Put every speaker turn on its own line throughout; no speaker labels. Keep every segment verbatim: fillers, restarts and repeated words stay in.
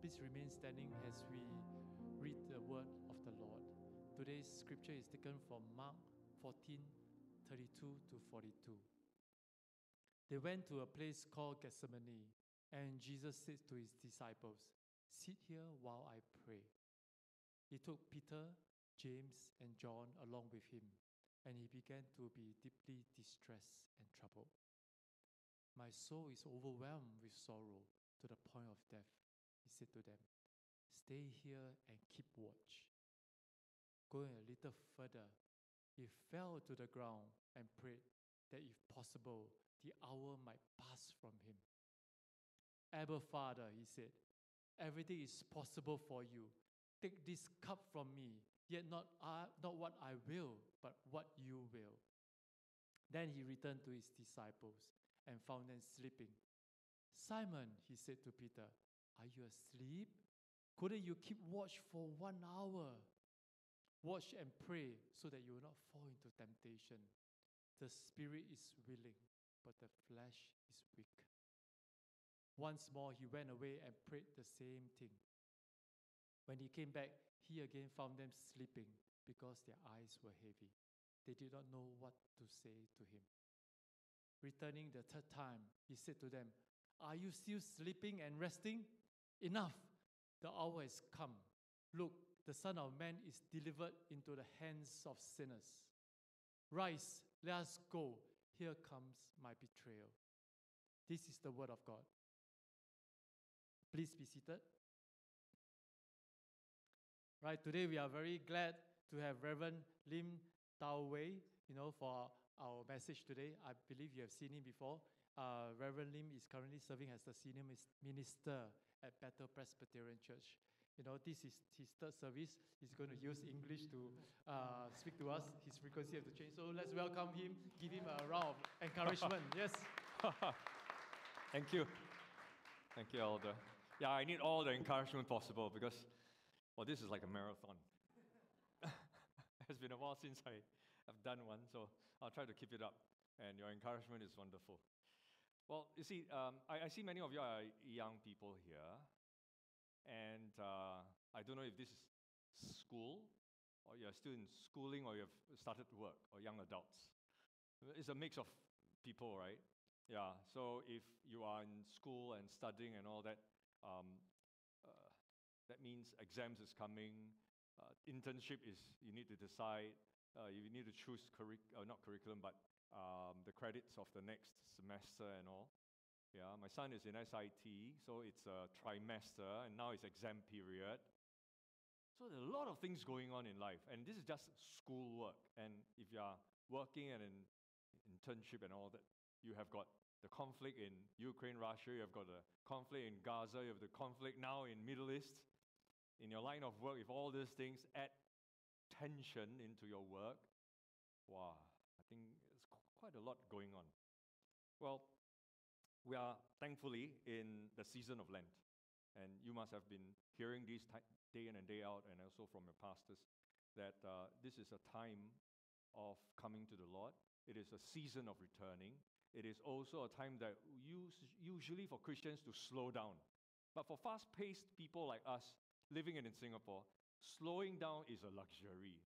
Please remain standing as we read the word of the Lord. Today's scripture is taken from Mark fourteen, thirty-two to forty-two. They went to a place called Gethsemane, and Jesus said to his disciples, "Sit here while I pray." He took Peter, James, and John along with him, and he began to be deeply distressed and troubled. "My soul is overwhelmed with sorrow to the point of death," he said to them. "Stay here and keep watch." Going a little further, he fell to the ground and prayed that if possible, the hour might pass from him. "Abba, Father," he said, "everything is possible for you. Take this cup from me, yet not, I, not what I will, but what you will." Then he returned to his disciples and found them sleeping. "Simon," he said to Peter, "are you asleep? Couldn't you keep watch for one hour? Watch and pray so that you will not fall into temptation. The spirit is willing, but the flesh is weak." Once more he went away and prayed the same thing. When he came back, he again found them sleeping because their eyes were heavy. They did not know what to say to him. Returning the third time, he said to them, "Are you still sleeping and resting? Enough! The hour has come. Look, the Son of Man is delivered into the hands of sinners. Rise, let us go. Here comes my betrayal." This is the word of God. Please be seated. Right, today we are very glad to have Reverend Lim Tao Wei, you know, for our message today. I believe you have seen him before. Uh, Reverend Lim is currently serving as the senior minister at Bethel Presbyterian Church. You know, this is his third service. He's going to use English to uh, speak to us. His frequency has to change. So let's welcome him, give him a round of encouragement. Yes.
Thank you. Thank you, Elder. Yeah, I need all the encouragement possible because, well, this is like a marathon. It's been a while since I have done one, so I'll try to keep it up. And your encouragement is wonderful. Well, you see, um, I, I see many of you are young people here. And uh, I don't know if this is school, or you're still in schooling, or you've started work, or young adults. It's a mix of people, right? Yeah, so if you are in school and studying and all that, um, uh, that means exams is coming, uh, internship is, you need to decide, uh, you need to choose, curric- uh, not curriculum, but um, the credits of the next semester and all. Yeah, my son is in S I T, so it's a trimester, and now it's exam period. So there's a lot of things going on in life, and this is just school work. And if you are working and in internship and all that, you have got the conflict in Ukraine, Russia, you have got the conflict in Gaza, you have the conflict now in Middle East. In your line of work, if all these things add tension into your work, wow, I think it's quite a lot going on. Well, we are thankfully in the season of Lent. And you must have been hearing this t- day in and day out, and also from your pastors, that uh, this is a time of coming to the Lord. It is a season of returning. It is also a time that use, usually for Christians to slow down. But for fast-paced people like us, living in Singapore, slowing down is a luxury.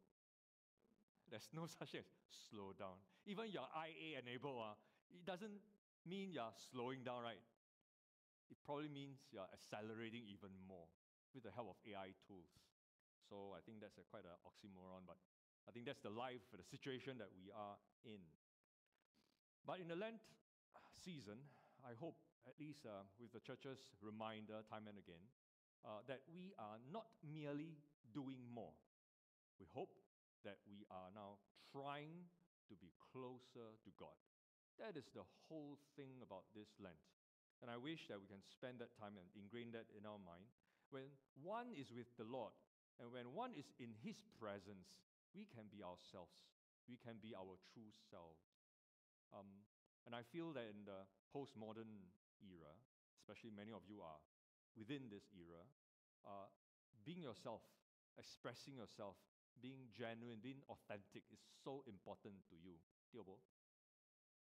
There's no such thing as slow down. Even your I A enabled, uh, it doesn't mean you're slowing down, right? It probably means you're accelerating even more with the help of A I tools. So I think that's a, quite an oxymoron, but I think that's the life, the situation that we are in. But in the Lent season, I hope, at least uh, with the church's reminder time and again, uh, that we are not merely doing more. We hope that we are now trying to be closer to God. That is the whole thing about this Lent. And I wish that we can spend that time and ingrain that in our mind. When one is with the Lord, and when one is in His presence, we can be ourselves. We can be our true selves. Um, and I feel that in the postmodern era, especially many of you are within this era, uh, being yourself, expressing yourself, being genuine, being authentic is so important to you. Tiobo?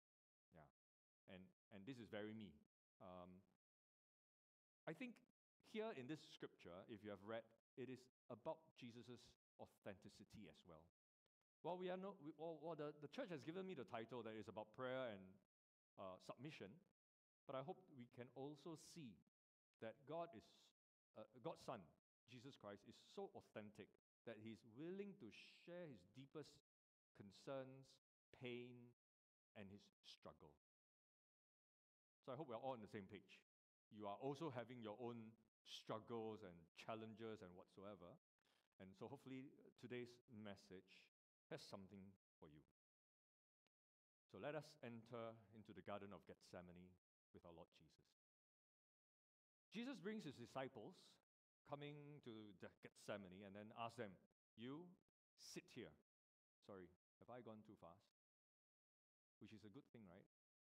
Yeah. And, and this is very me. Um, I think here in this scripture, if you have read, it is about Jesus' authenticity as well. While we are no, we, while, while the, the church has given me the title that is about prayer and uh, submission, but I hope we can also see that God is, uh, God's Son, Jesus Christ, is so authentic that He's willing to share His deepest concerns, pain, and His struggle. So I hope we're all on the same page. You are also having your own struggles and challenges and whatsoever. And so hopefully today's message has something for you. So let us enter into the Garden of Gethsemane with our Lord Jesus. Jesus brings His disciples coming to Gethsemane and then asks them, you sit here. Sorry, have I gone too fast? Which is a good thing, right?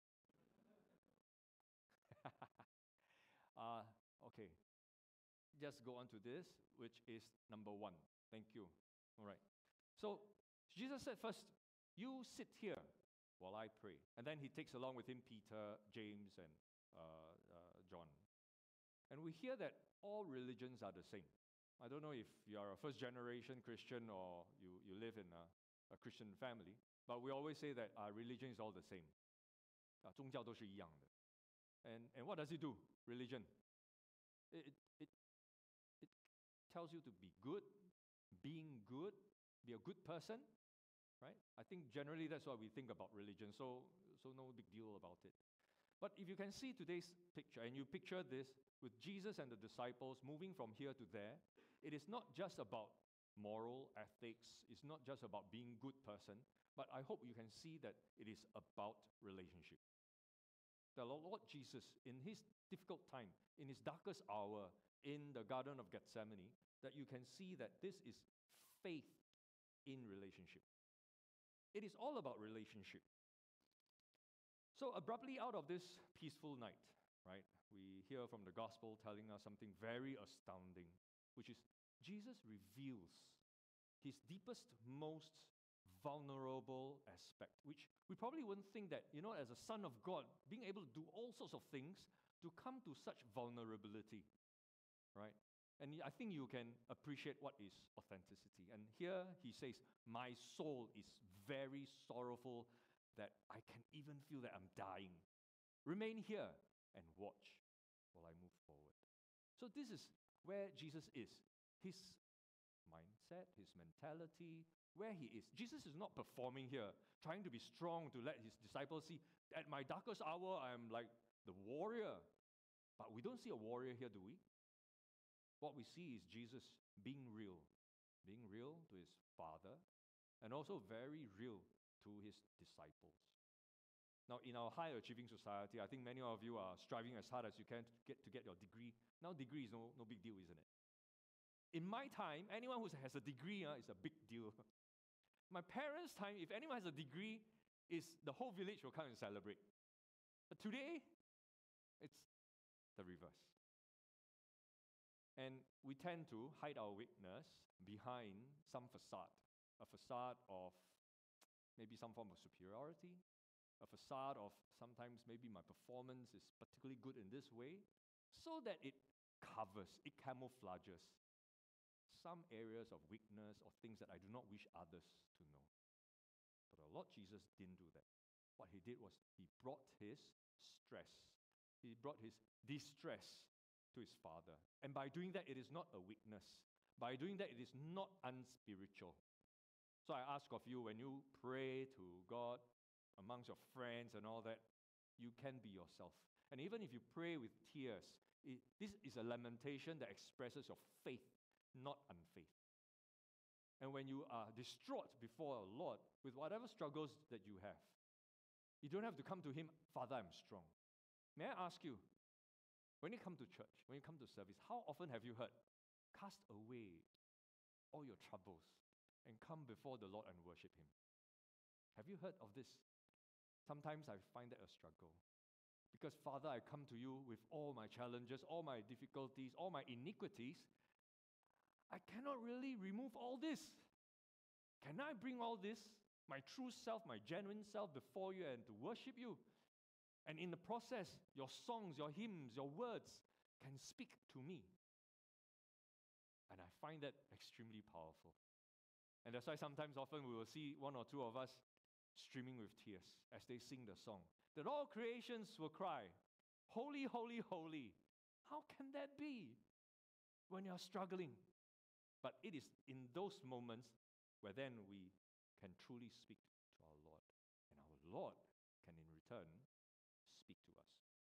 uh, okay, just go on to this, which is number one. Thank you. All right. So Jesus said first, you sit here while I pray. And then He takes along with Him Peter, James, and uh, uh, John. And we hear that all religions are the same. I don't know if you are a first-generation Christian or you, you live in a, a Christian family, but we always say that our religion is all the same. 啊，宗教都是一样的。And, and what does it do, religion? It, it, it tells you to be good, being good, be a good person, right? I think generally that's what we think about religion, so, so no big deal about it. But if you can see today's picture, and you picture this with Jesus and the disciples moving from here to there, it is not just about moral ethics, it's not just about being a good person, but I hope you can see that it is about relationship. The Lord Jesus, in His difficult time, in His darkest hour, in the Garden of Gethsemane, that you can see that this is faith in relationship. It is all about relationship. So abruptly out of this peaceful night, right, we hear from the gospel telling us something very astounding, which is Jesus reveals His deepest, most vulnerable aspect, which we probably wouldn't think that, you know, as a son of God, being able to do all sorts of things, to come to such vulnerability, right? And I think you can appreciate what is authenticity. And here He says, my soul is very sorrowful that I can even feel that I'm dying. Remain here and watch while I move forward. So this is where Jesus is. His mindset, His mentality, where He is. Jesus is not performing here, trying to be strong to let His disciples see, at my darkest hour, I'm like the warrior. But we don't see a warrior here, do we? What we see is Jesus being real, being real to His Father, and also very real to His disciples. Now, in our high-achieving society, I think many of you are striving as hard as you can to get, to get your degree. Now, degree is no, no big deal, isn't it? In my time, anyone who has a degree uh, is a big deal. My parents' time, if anyone has a degree, is the whole village will come and celebrate. But today, it's the reverse. And we tend to hide our weakness behind some facade, a facade of maybe some form of superiority, a facade of sometimes maybe my performance is particularly good in this way, so that it covers, it camouflages some areas of weakness or things that I do not wish others to know. But our Lord Jesus didn't do that. What He did was He brought His stress, He brought His distress to His Father. And by doing that, it is not a weakness. By doing that, it is not unspiritual. So I ask of you, when you pray to God amongst your friends and all that, you can be yourself. And even if you pray with tears, it, this is a lamentation that expresses your faith, not unfaith. And when you are distraught before our Lord with whatever struggles that you have, you don't have to come to Him, Father, I'm strong. May I ask you, when you come to church, when you come to service, how often have you heard, cast away all your troubles and come before the Lord and worship Him? Have you heard of this? Sometimes I find that a struggle. Because, Father, I come to you with all my challenges, all my difficulties, all my iniquities. I cannot really remove all this. Can I bring all this, my true self, my genuine self, before you and to worship you? And in the process, your songs, your hymns, your words can speak to me And I find that extremely powerful. And that's why sometimes often we will see one or two of us streaming with tears as they sing the song. That all creations will cry, holy, holy, holy. How can that be when you're struggling? But it is in those moments where then we can truly speak to our Lord. And our Lord can in return speak to us.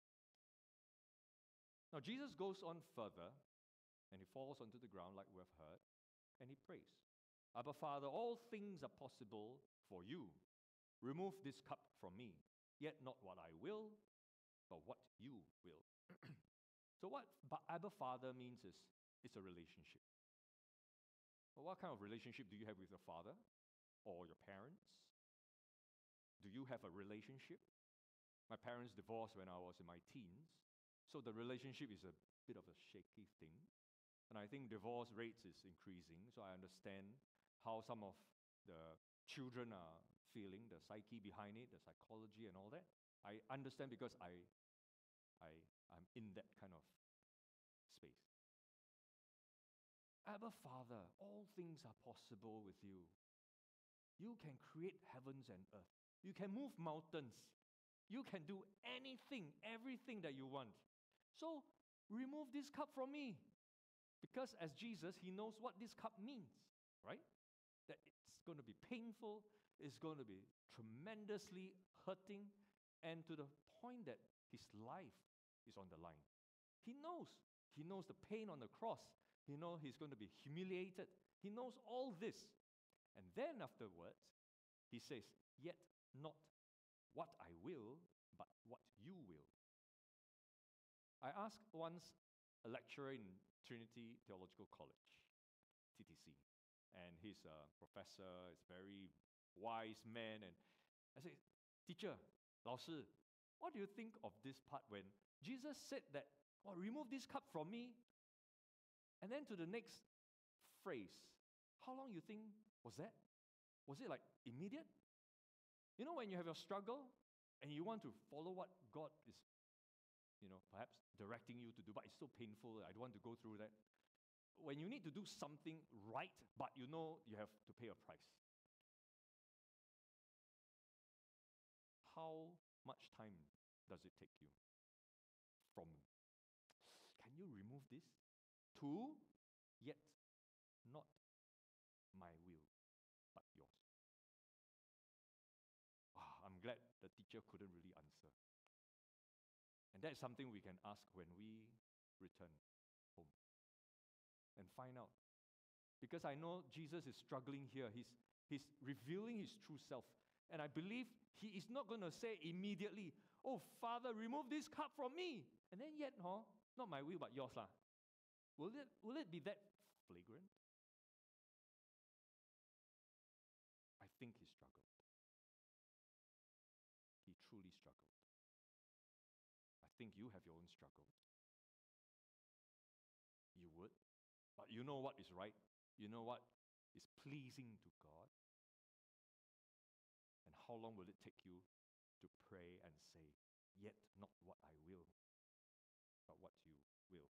Now Jesus goes on further and he falls onto the ground like we have heard and he prays. Abba Father, all things are possible for you. Remove this cup from me, yet not what I will, but what you will. So what Abba Father means is it's a relationship. Well, what kind of relationship do you have with your father or your parents? Do you have a relationship? My parents divorced when I was in my teens, so the relationship is a bit of a shaky thing. And I think divorce rates is increasing, so I understand how some of the children are feeling, the psyche behind it, the psychology and all that. I understand because I, I, I'm in that kind of space. Abba Father, all things are possible with you. You can create heavens and earth. You can move mountains. You can do anything, everything that you want. So remove this cup from me. Because as Jesus, he knows what this cup means, right? That it's going to be painful, it's going to be tremendously hurting, and to the point that his life is on the line. He knows. He knows the pain on the cross. He knows he's going to be humiliated. He knows all this. And then afterwards, he says, yet not what I will, but what you will. I asked once a lecturer in Trinity Theological College, T T C, and he's a professor, he's a very wise man, and I said, teacher, 老师, what do you think of this part when Jesus said that, oh, remove this cup from me, and then to the next phrase, how long you think was that? Was it like immediate? You know, when you have your struggle and you want to follow what God is, you know, perhaps directing you to do, but it's so painful, I don't want to go through that. When you need to do something right, but you know you have to pay a price. How much time does it take you from, can you remove this, to, yet not my will, but yours? Ah, I'm glad the teacher couldn't really answer. And that's something we can ask when we return home and find out. Because I know Jesus is struggling here. He's, he's revealing his true self. And I believe he is not going to say immediately, oh, Father, remove this cup from me. And then yet, huh, not my will, but yours. Lah. Will it, will it be that flagrant? I think he struggled. He truly struggled. I think you have your own struggles. You would. But you know what is right. You know what is pleasing to God. And how long will it take you to pray and say, yet not what I will, but what you will?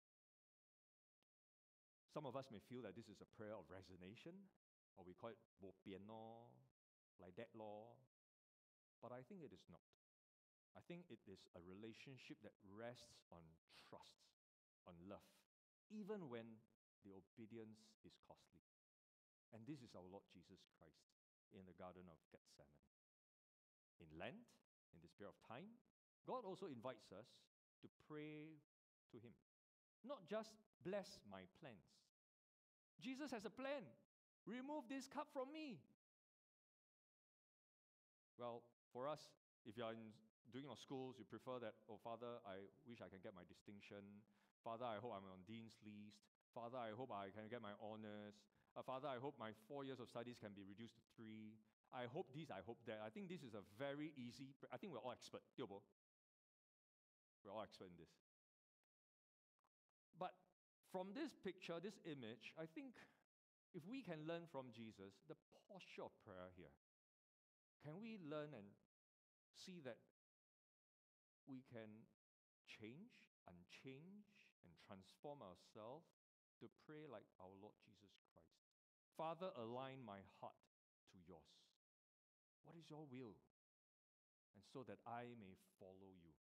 Some of us may feel that this is a prayer of resignation, or we call it bo pian lor, like that law. But I think it is not. I think it is a relationship that rests on trust, on love, even when the obedience is costly. And this is our Lord Jesus Christ in the Garden of Gethsemane. In Lent, in this period of time, God also invites us to pray to him. Not just bless my plans. Jesus has a plan. Remove this cup from me. Well, for us, if you are in, doing your schools, you prefer that, oh, Father, I wish I can get my distinction. Father, I hope I'm on Dean's list. Father, I hope I can get my honors. Uh, Father, I hope my four years of studies can be reduced to three. I hope this, I hope that. I think this is a very easy, I think we're all expert. Tiobo. We're all expert in this. But from this picture, this image, I think if we can learn from Jesus, the posture of prayer here, can we learn and see that we can change, unchange, and transform ourselves to pray like our Lord Jesus Christ. Father, align my heart to yours. What is your will? And so that I may follow you.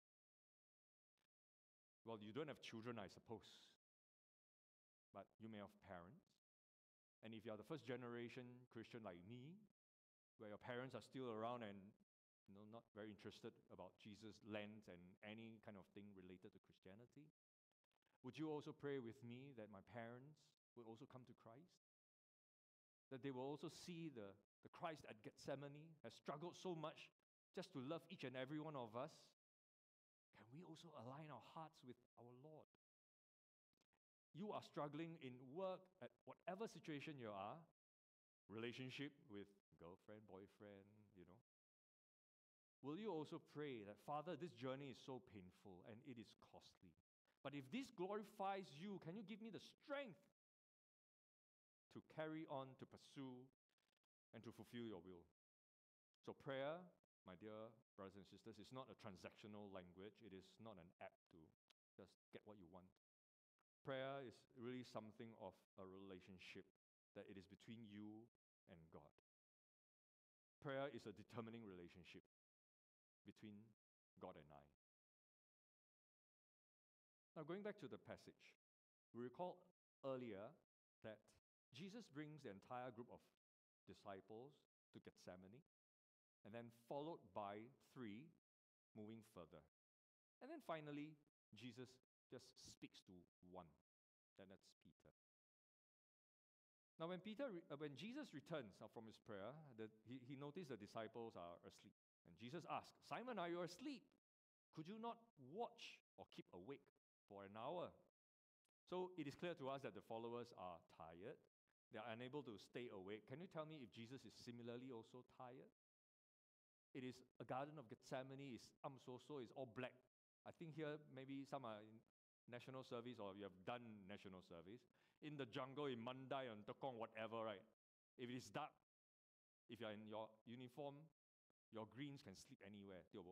Well, you don't have children, I suppose, but you may have parents. And if you are the first generation Christian like me, where your parents are still around and you know, not very interested about Jesus' lens and any kind of thing related to Christianity, would you also pray with me that my parents will also come to Christ? That they will also see the, the Christ at Gethsemane has struggled so much just to love each and every one of us? Can we also align our hearts with our Lord? You are struggling in work, at whatever situation you are, relationship with girlfriend, boyfriend, you know. Will you also pray that, Father, this journey is so painful and it is costly. But if this glorifies you, can you give me the strength to carry on, to pursue, and to fulfill your will? So prayer, my dear brothers and sisters, is not a transactional language. It is not an app to just get what you want. Prayer is really something of a relationship, that it is between you and God. Prayer is a determining relationship between God and I. Now, going back to the passage, we recall earlier that Jesus brings the entire group of disciples to Gethsemane, and then followed by three moving further. And then finally, Jesus just speaks to one, and that's Peter. Now, when Peter, re- uh, when Jesus returns uh, from his prayer, the, he, he noticed the disciples are asleep. And Jesus asked, Simon, are you asleep? Could you not watch or keep awake for an hour? So it is clear to us that the followers are tired. They are unable to stay awake. Can you tell me if Jesus is similarly also tired? It is a Garden of Gethsemane, it's um so so, it's all black. I think here maybe some are in national service or you have done national service. In the jungle, in Mandai, on Tekong, whatever, right? If it is dark, if you are in your uniform, your greens can sleep anywhere. Tiobo.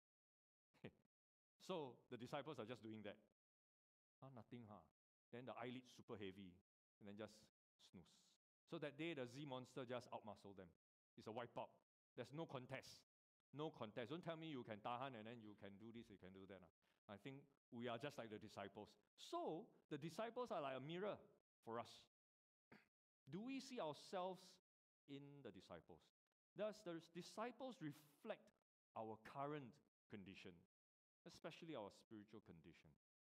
So the disciples are just doing that. Ah, nothing, huh? Then the eyelids super heavy, and then just snooze. So that day, the Z monster just outmuscled them. It's a wipeout. There's no contest. No contest. Don't tell me you can tahan and then you can do this, you can do that. I think we are just like the disciples. So, the disciples are like a mirror for us. Do we see ourselves in the disciples? Does the disciples reflect our current condition, especially our spiritual condition?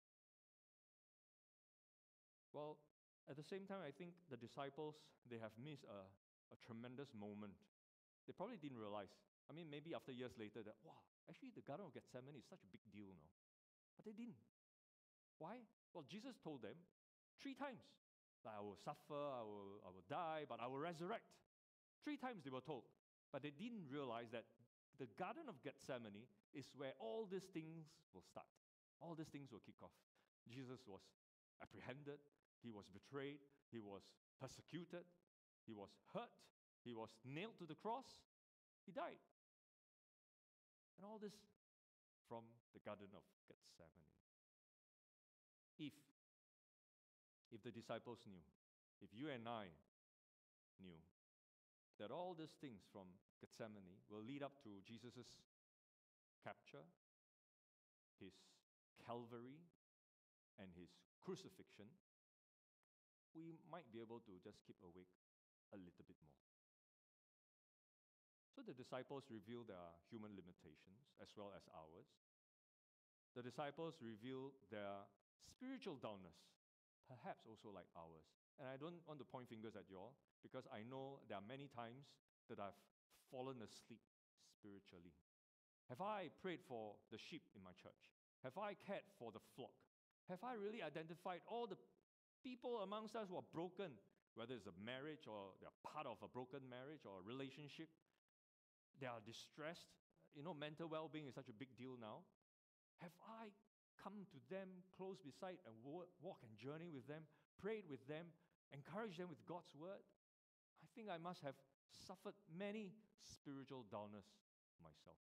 Well, at the same time, I think the disciples, they have missed a, a tremendous moment. They probably didn't realize. I mean, maybe after years later, that, wow, actually the Garden of Gethsemane is such a big deal, no? But they didn't. Why? Well, Jesus told them three times that I will suffer, I will, I will die, but I will resurrect. Three times they were told. But they didn't realize that the Garden of Gethsemane is where all these things will start. All these things will kick off. Jesus was apprehended, he was betrayed, he was persecuted, he was hurt, he was nailed to the cross, he died. And all this from the Garden of Gethsemane. If, if the disciples knew, if you and I knew that all these things from Gethsemane will lead up to Jesus' capture, his Calvary, and his crucifixion, we might be able to just keep awake a little bit more. So the disciples reveal their human limitations as well as ours. The disciples reveal their spiritual dullness, perhaps also like ours. And I don't want to point fingers at you all, because I know there are many times that I've fallen asleep spiritually. Have I prayed for the sheep in my church? Have I cared for the flock? Have I really identified all the people amongst us who are broken, whether it's a marriage or they're part of a broken marriage or a relationship? They are distressed. You know, mental well-being is such a big deal now. Have I come to them, close beside, and walk and journey with them, prayed with them, encouraged them with God's word? I think I must have suffered many spiritual dullness myself.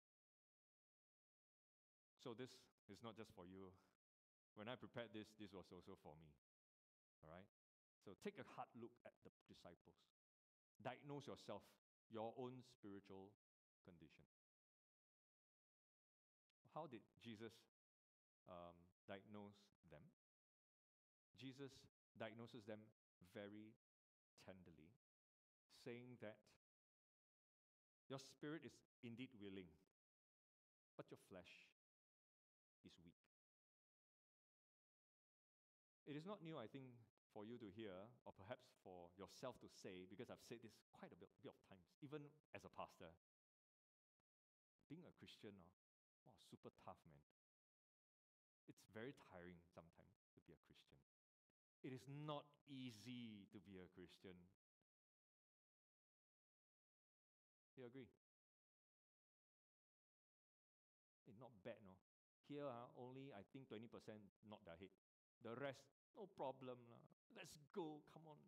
So this is not just for you. When I prepared this, this was also for me. All right? So take a hard look at the disciples. Diagnose yourself, your own spiritual condition. How did Jesus um, diagnose them? Jesus diagnoses them very tenderly, saying that your spirit is indeed willing, but your flesh is weak. It is not new, I think, for you to hear, or perhaps for yourself to say, because I've said this quite a bit, bit of times, even as a pastor. Being a Christian, oh, wow, super tough, man. It's very tiring sometimes to be a Christian. It is not easy to be a Christian. You agree? It's not bad, no? Here, uh, only, I think, twenty percent nod their head. The rest, no problem. lah. Let's go, come on.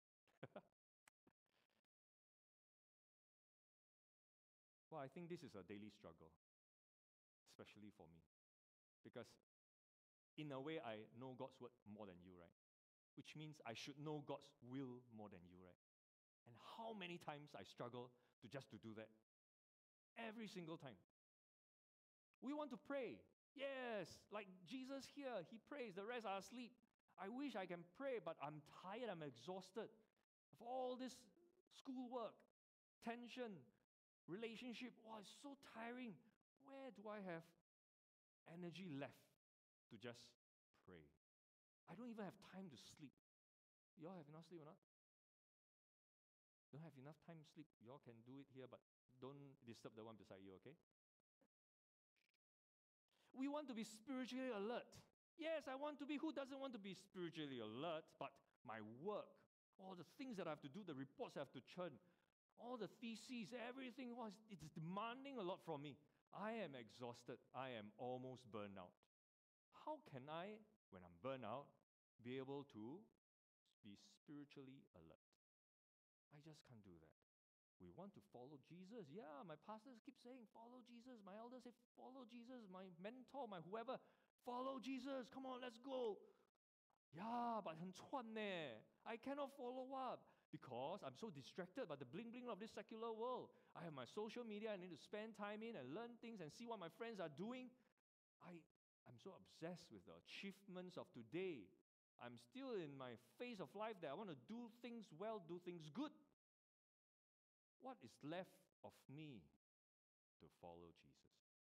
Well, I think this is a daily struggle, especially for me. Because in a way, I know God's word more than you, right? Which means I should know God's will more than you, right? And how many times I struggle to just to do that? Every single time. We want to pray. Yes, like Jesus here, he prays, the rest are asleep. I wish I can pray, but I'm tired, I'm exhausted of all this schoolwork, tension, relationship. Oh, it's so tiring. Where do I have energy left to just pray? I don't even have time to sleep. You all have enough sleep or not? Don't have enough time to sleep. You all can do it here, but don't disturb the one beside you, okay? We want to be spiritually alert. Yes, I want to be. Who doesn't want to be spiritually alert? But my work, all the things that I have to do, the reports I have to churn, all the theses, everything, was it's demanding a lot from me. I am exhausted. I am almost burned out. How can I, when I'm burned out, be able to be spiritually alert? I just can't do that. We want to follow Jesus. Yeah, my pastors keep saying, follow Jesus. My elders say, follow Jesus. My mentor, my whoever, follow Jesus. Come on, let's go. Yeah, but 很串呢. I cannot follow up because I'm so distracted by the bling bling of this secular world. I have my social media I need to spend time in and learn things and see what my friends are doing. I, I'm so obsessed with the achievements of today. I'm still in my phase of life that I want to do things well, do things good. What is left of me to follow Jesus?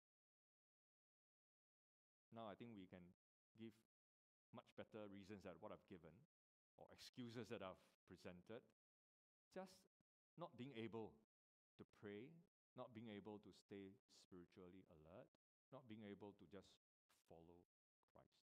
Now I think we can give much better reasons than what I've given, or excuses that I've presented. Just not being able to pray, not being able to stay spiritually alert, not being able to just follow Christ.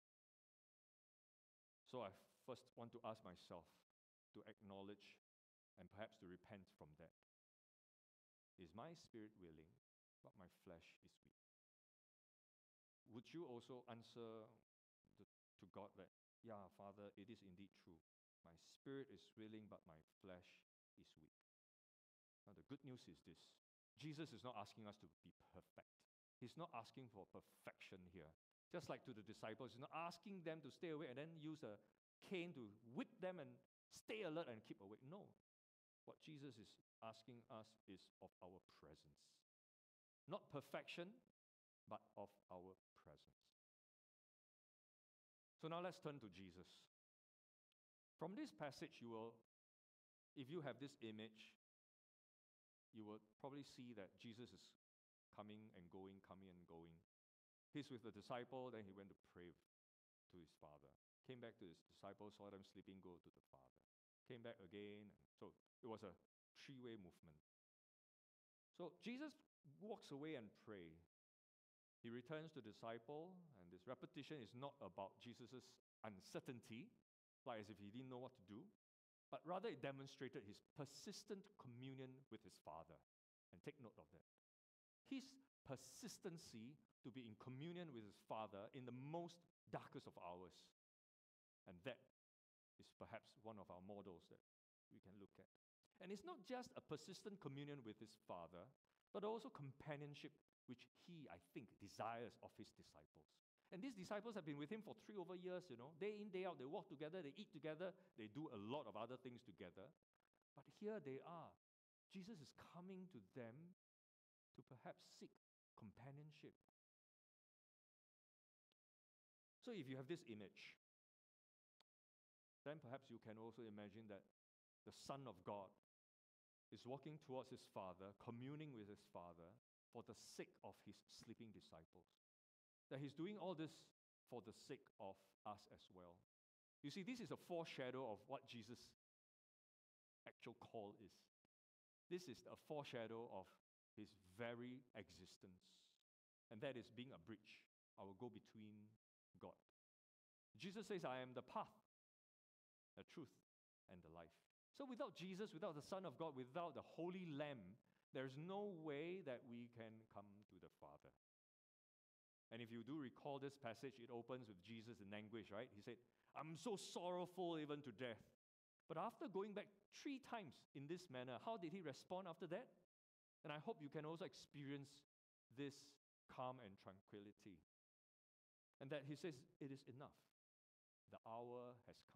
So I first want to ask myself to acknowledge and perhaps to repent from that. Is my spirit willing, but my flesh is weak? Would you also answer the, to God that, yeah, Father, it is indeed true. My spirit is willing, but my flesh is weak. Now the good news is this. Jesus is not asking us to be perfect. He's not asking for perfection here. Just like to the disciples, he's not asking them to stay awake and then use a cane to whip them and stay alert and keep awake. No. What Jesus is asking us is of our presence. Not perfection, but of our presence. So now let's turn to Jesus. From this passage, you will, if you have this image, you will probably see that Jesus is coming and going, coming and going. He's with the disciple, then he went to pray to his Father. Came back to his disciples, saw them sleeping, go to the Father. Came back again. So it was a three-way movement. So Jesus walks away and prays. He returns to the disciple, and this repetition is not about Jesus' uncertainty, like as if he didn't know what to do, but rather it demonstrated his persistent communion with his Father. And take note of that. His persistency to be in communion with his Father in the most darkest of hours. And that is perhaps one of our models that we can look at. And it's not just a persistent communion with his Father, but also companionship, which he, I think, desires of his disciples. And these disciples have been with him for three over years, you know. Day in, day out, they walk together, they eat together, they do a lot of other things together. But here they are. Jesus is coming to them to perhaps seek companionship. So if you have this image, then perhaps you can also imagine that the Son of God is walking towards his Father, communing with his Father for the sake of his sleeping disciples. That he's doing all this for the sake of us as well. You see, this is a foreshadow of what Jesus' actual call is. This is a foreshadow of his very existence. And that is being a bridge. I will go between God. Jesus says, I am the path, the truth, and the life. So without Jesus, without the Son of God, without the Holy Lamb, there's no way that we can come to the Father. And if you do recall this passage, it opens with Jesus in anguish, right? He said, I'm so sorrowful even to death. But after going back three times in this manner, how did he respond after that? And I hope you can also experience this calm and tranquility. And that he says, it is enough. The hour has come.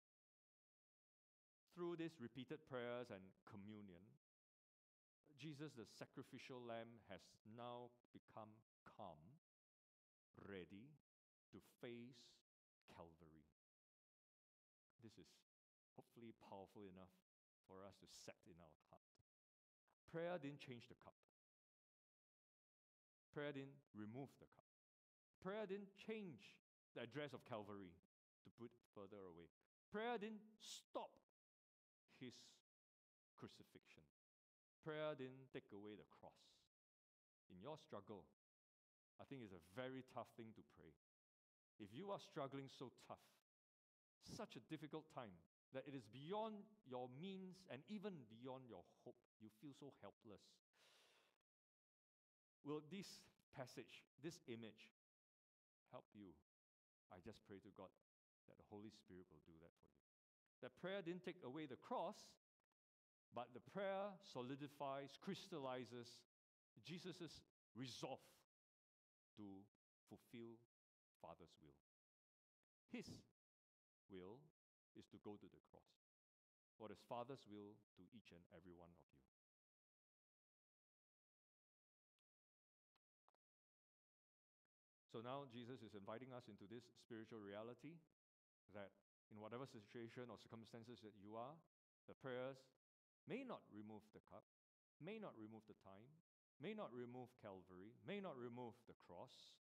Through these repeated prayers and communion, Jesus, the sacrificial lamb, has now become calm, ready to face Calvary. This is hopefully powerful enough for us to set in our heart. Prayer didn't change the cup. Prayer didn't remove the cup. Prayer didn't change the address of Calvary to put further away. Prayer didn't stop his crucifixion. Prayer didn't take away the cross. In your struggle, I think it's a very tough thing to pray. If you are struggling so tough, such a difficult time, that it is beyond your means and even beyond your hope, you feel so helpless, will this passage, this image, help you? I just pray to God that the Holy Spirit will do that for you. That prayer didn't take away the cross, but the prayer solidifies, crystallizes Jesus' resolve to fulfill Father's will. His will is to go to the cross. What is Father's will to each and every one of you? So now Jesus is inviting us into this spiritual reality that in whatever situation or circumstances that you are, the prayers may not remove the cup, may not remove the time, may not remove Calvary, may not remove the cross.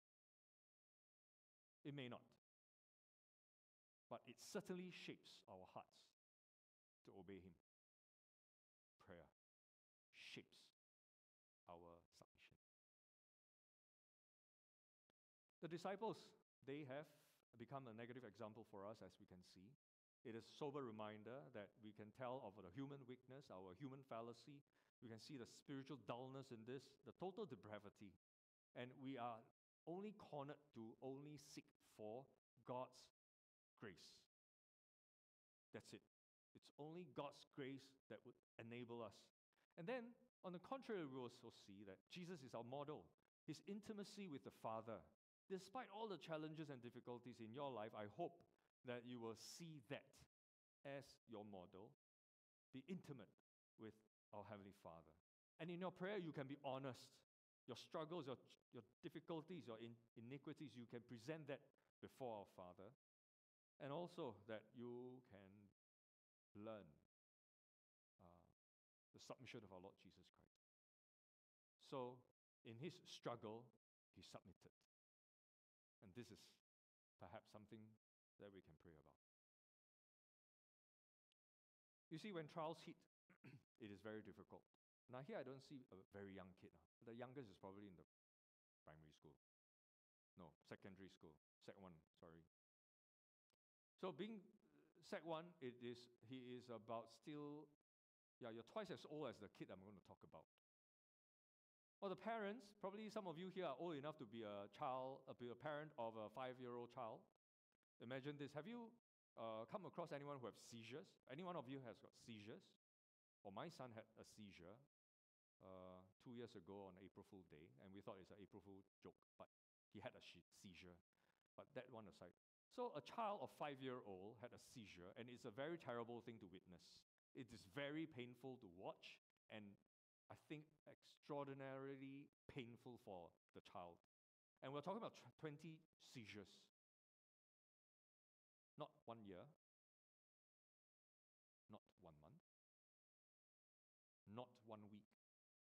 It may not. But it certainly shapes our hearts to obey Him. Prayer shapes our submission. The disciples, they have become a negative example for us, as we can see. It is a sober reminder that we can tell of the human weakness, our human fallacy. We can see the spiritual dullness in this, the total depravity. And we are only cornered to only seek for God's grace. That's it. It's only God's grace that would enable us. And then, on the contrary, we also see that Jesus is our model. His intimacy with the Father. Despite all the challenges and difficulties in your life, I hope that you will see that as your model. Be intimate with our Heavenly Father. And in your prayer, you can be honest. Your struggles, your, your difficulties, your in, iniquities, you can present that before our Father. And also that you can learn uh, the submission of our Lord Jesus Christ. So, in his struggle, he submitted. And this is perhaps something that we can pray about. You see, when trials hit, it is very difficult. Now here I don't see a very young kid. The youngest is probably in the primary school. No, secondary school. Sec one, sorry. So being Sec one, it is, he is about still, yeah, you're twice as old as the kid I'm going to talk about. Or the parents, probably some of you here are old enough to be a child, uh, be a parent of a five-year-old child. Imagine this. Have you uh, come across anyone who have seizures? Any one of you has got seizures? Or my son had a seizure uh, two years ago on April Fool Day, and we thought it's an April Fool joke, but he had a shi- seizure. But that one aside. So a child of five-year-old had a seizure, and it's a very terrible thing to witness. It is very painful to watch, and I think extraordinarily painful for the child. And we're talking about tw- twenty seizures. Not one year, not one month, not one week.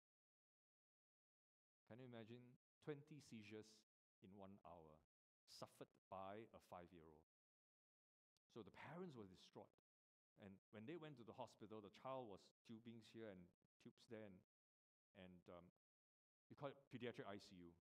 Can you imagine twenty seizures in one hour, suffered by a five-year-old? So the parents were distraught. And when they went to the hospital, the child was tubings here and tubes there, and, and um, we call it pediatric I C U.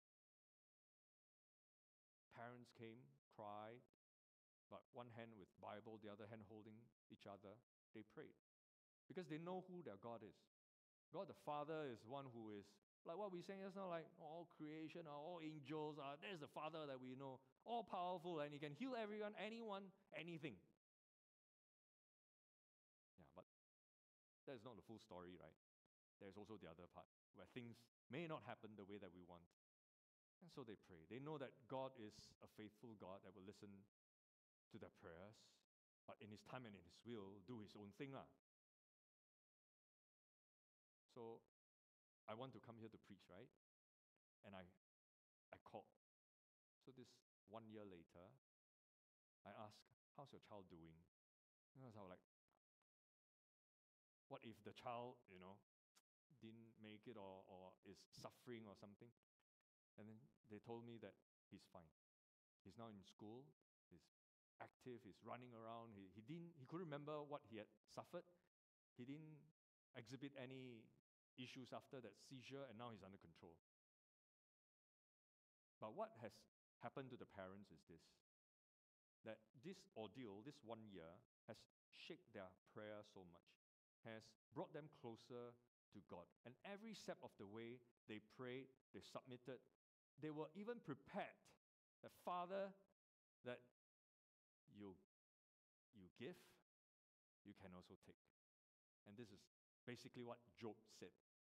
Parents came, cried, but one hand with Bible, the other hand holding each other. They prayed because they know who their God is. God the Father is one who is, like what we saying just now, like all creation, all angels, are. There's the Father that we know, all powerful, and He can heal everyone, anyone, anything. Yeah, but that is not the full story, right? There's also the other part where things may not happen the way that we want. And so they pray. They know that God is a faithful God that will listen to their prayers, but in His time and in His will, do His own thing. Lah. So I want to come here to preach, right? And I, I called. So this one year later, I asked, how's your child doing? Because I was like, what if the child, you know, didn't make it or, or is suffering or something? And then they told me that he's fine. He's now in school. He's active. He's running around. He, he didn't. He couldn't remember what he had suffered. He didn't exhibit any issues after that seizure, and now he's under control. But what has happened to the parents is this: that this ordeal, this one year, has shaped their prayer so much, has brought them closer to God. And every step of the way, they prayed, they submitted, they were even prepared that, Father, that you, you give, you can also take. And this is basically what Job said.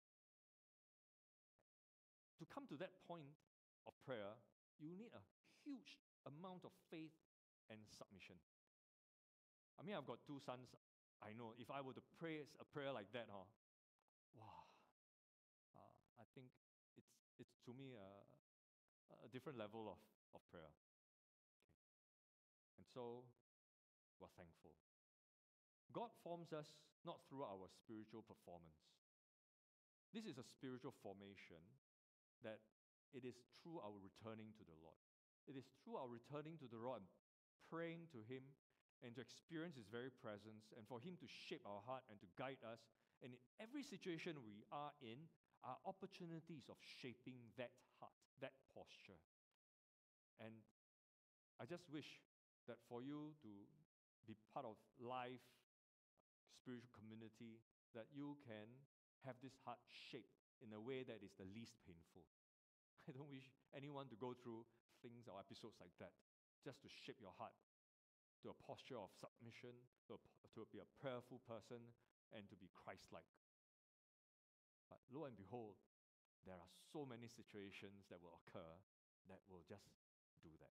To come to that point of prayer, you need a huge amount of faith and submission. I mean, I've got two sons. I know if I were to pray a prayer like that, huh, wow, uh, I think it's it's to me a, a different level of, of prayer. Okay. And so we're thankful. God forms us not through our spiritual performance. This is a spiritual formation that it is through our returning to the Lord. It is through our returning to the Lord and praying to Him and to experience His very presence and for Him to shape our heart and to guide us. And in every situation we are in are opportunities of shaping that heart, that posture. And I just wish that for you to be part of life, spiritual community, that you can have this heart shaped in a way that is the least painful. I don't wish anyone to go through things or episodes like that, just to shape your heart to a posture of submission, to, a, to be a prayerful person, and to be Christ-like. But lo and behold, there are so many situations that will occur that will just do that.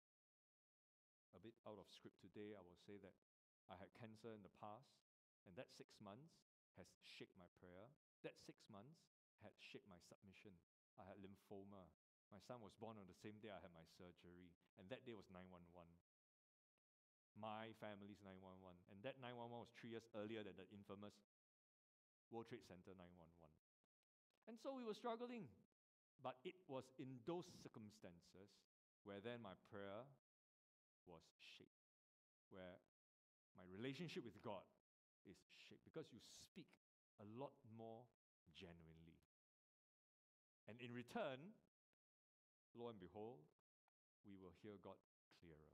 A bit out of script today, I will say that I had cancer in the past, and that six months has shaped my prayer. That six months had shaped my submission. I had lymphoma. My son was born on the same day I had my surgery, and that day was nine one one. My family's nine one one, and that nine one one was three years earlier than the infamous World Trade Center nine one one. And so we were struggling, but it was in those circumstances where then my prayer was shaped, where my relationship with God is shaped, because you speak a lot more genuinely. And in return, lo and behold, we will hear God clearer.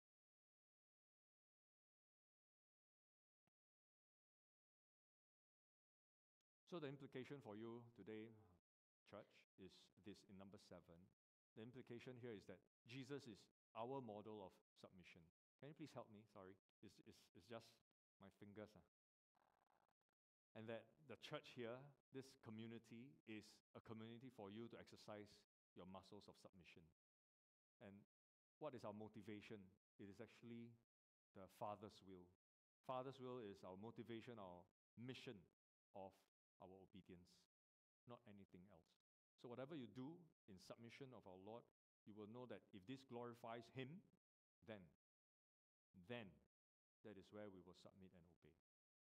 So the implication for you today, church, is this in number seven. The implication here is that Jesus is our model of submission. Can you please help me? Sorry. It's, it's, it's just my fingers. Huh? And that the church here, this community, is a community for you to exercise your muscles of submission. And what is our motivation? It is actually the Father's will. Father's will is our motivation, our mission of our obedience, not anything else. So whatever you do in submission of our Lord, you will know that if this glorifies Him, then, then that is where we will submit and obey.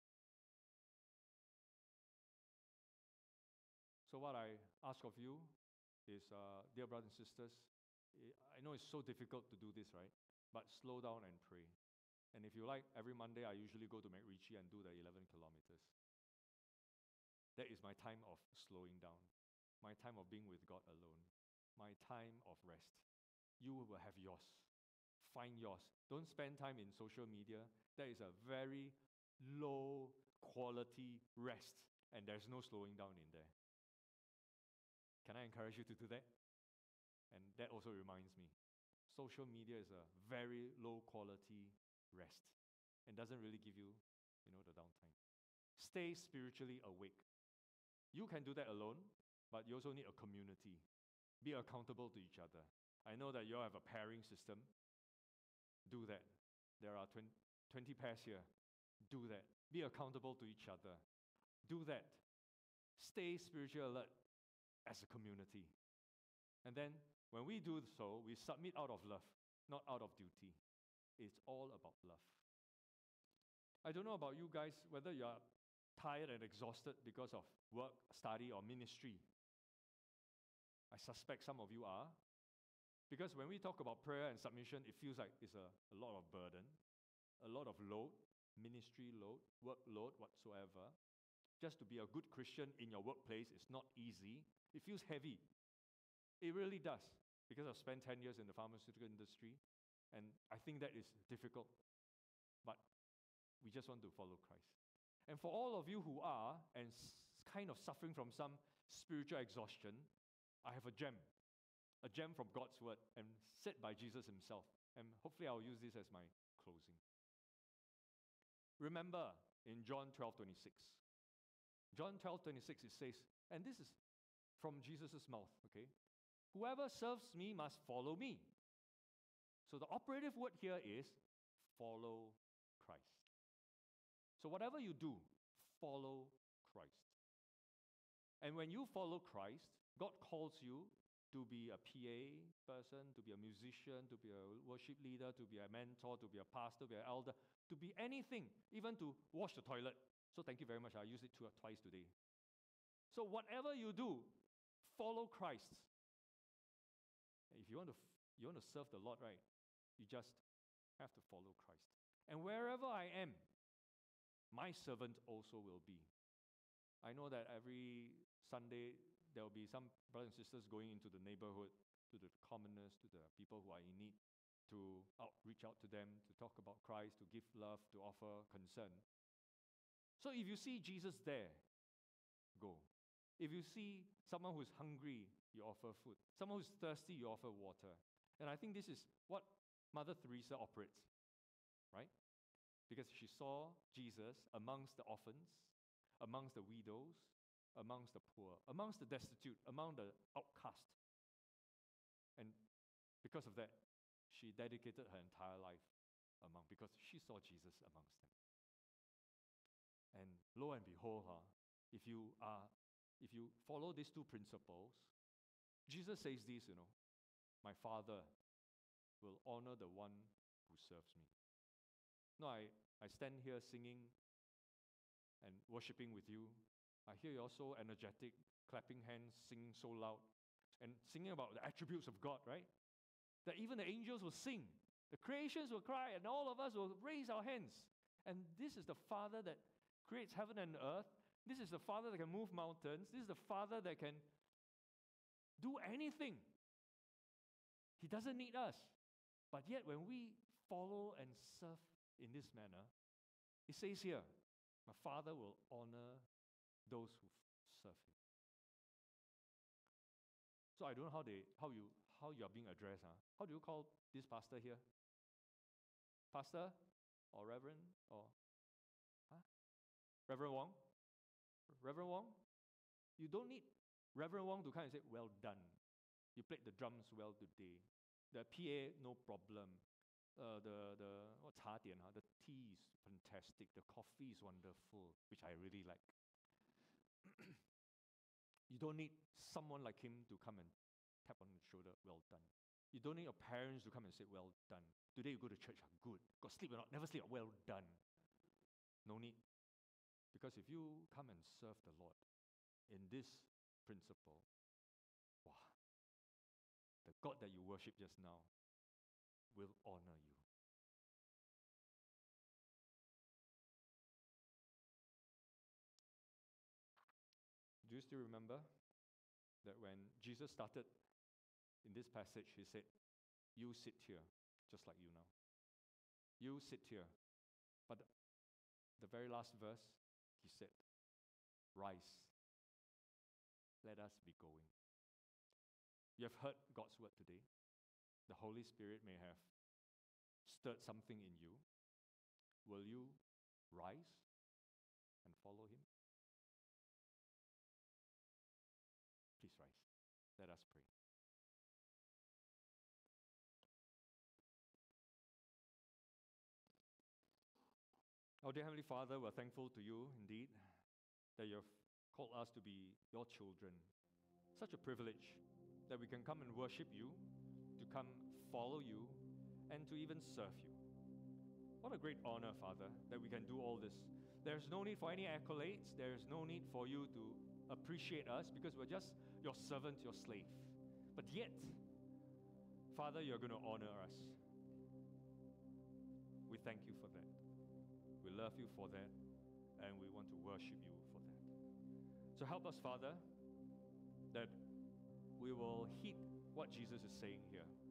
So what I ask of you is, uh, dear brothers and sisters, I know it's so difficult to do this, right? But slow down and pray. And if you like, every Monday I usually go to MacRitchie and do the eleven kilometers. That is my time of slowing down, my time of being with God alone, my time of rest. You will have yours. Find yours. Don't spend time in social media. That is a very low quality rest, and there's no slowing down in there. Can I encourage you to do that? And that also reminds me, social media is a very low quality rest and doesn't really give you, you know, the downtime. Stay spiritually awake. You can do that alone, but you also need a community. Be accountable to each other. I know that you all have a pairing system. Do that. There are twenty pairs here. Do that. Be accountable to each other. Do that. Stay spiritually alert as a community. And then, when we do so, we submit out of love, not out of duty. It's all about love. I don't know about you guys, whether you are tired and exhausted because of work, study, or ministry. I suspect some of you are. Because when we talk about prayer and submission, it feels like it's a, a lot of burden, a lot of load, ministry load, workload, whatsoever. Just to be a good Christian in your workplace is not easy. It feels heavy. It really does. Because I've spent ten years in the pharmaceutical industry, and I think that is difficult. But we just want to follow Christ. And for all of you who are and s- kind of suffering from some spiritual exhaustion, I have a gem. A gem from God's word and said by Jesus himself. And hopefully I'll use this as my closing. Remember in John twelve twenty-six. John twelve twenty-six, it says, and this is from Jesus' mouth, okay? Whoever serves me must follow me. So the operative word here is follow Christ. So whatever you do, follow Christ. And when you follow Christ, God calls you to be a P A person, to be a musician, to be a worship leader, to be a mentor, to be a pastor, to be an elder, to be anything, even to wash the toilet. So thank you very much. I used it two, twice today. So whatever you do, follow Christ. If you want to, you want to serve the Lord, right? You just have to follow Christ. And wherever I am, my servant also will be. I know that every Sunday there will be some brothers and sisters going into the neighborhood, to the commoners, to the people who are in need, to out, reach out to them, to talk about Christ, to give love, to offer concern. So if you see Jesus there, go. If you see someone who's hungry, you offer food. Someone who's thirsty, you offer water. And I think this is what Mother Teresa operates, right? Because she saw Jesus amongst the orphans, amongst the widows, amongst the poor, amongst the destitute, among the outcast. And because of that, she dedicated her entire life among, because she saw Jesus amongst them. And lo and behold, huh, if you are, if you follow these two principles, Jesus says this, you know, my Father will honor the one who serves me. No, I, I stand here singing and worshiping with you. I hear you all so energetic, clapping hands, singing so loud, and singing about the attributes of God, right? That even the angels will sing, the creations will cry, and all of us will raise our hands. And this is the Father that creates heaven and earth. This is the Father that can move mountains. This is the Father that can do anything. He doesn't need us. But yet when we follow and serve in this manner, it says here, my Father will honor those who serve him. So I don't know how they how you how you are being addressed. Huh? How do you call this pastor here? Pastor or Reverend or huh? Reverend Wong? Reverend Wong? You don't need Reverend Wong to come and say, well done. You played the drums well today. The P A, no problem. Uh, the the what 茶点, huh? The tea is fantastic. The coffee is wonderful, which I really like. You don't need someone like him to come and tap on the shoulder. Well done. You don't need your parents to come and say, well done. Today you go to church, good. Got sleep or not? Never sleep. Well done. No need. Because if you come and serve the Lord in this principle, wow, the God that you worship just now will honor you. Do you still remember that when Jesus started in this passage, he said, you sit here, just like you now. You sit here. But the very last verse, he said, rise. Let us be going. You have heard God's word today. The Holy Spirit may have stirred something in you. Will you rise and follow him? Please rise. Let us pray. Our dear Heavenly Father, we're thankful to you indeed that you have called us to be your children. Such a privilege that we can come and worship you, to come follow you, and to even serve you. What a great honor, Father, that we can do all this. There's no need for any accolades. There's no need for you to appreciate us because we're just your servant, your slave. But yet, Father, you're going to honor us. We thank you for that. We love you for that, and we want to worship you for that. So help us, Father, that we will heed what Jesus is saying here.